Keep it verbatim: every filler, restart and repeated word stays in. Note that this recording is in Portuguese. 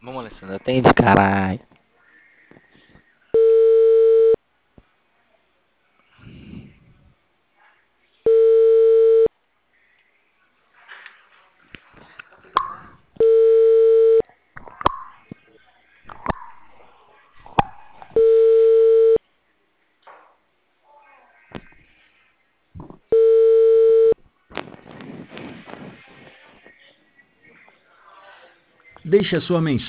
Vamos, Alessandro, atende, caralho. Deixe a sua mensagem.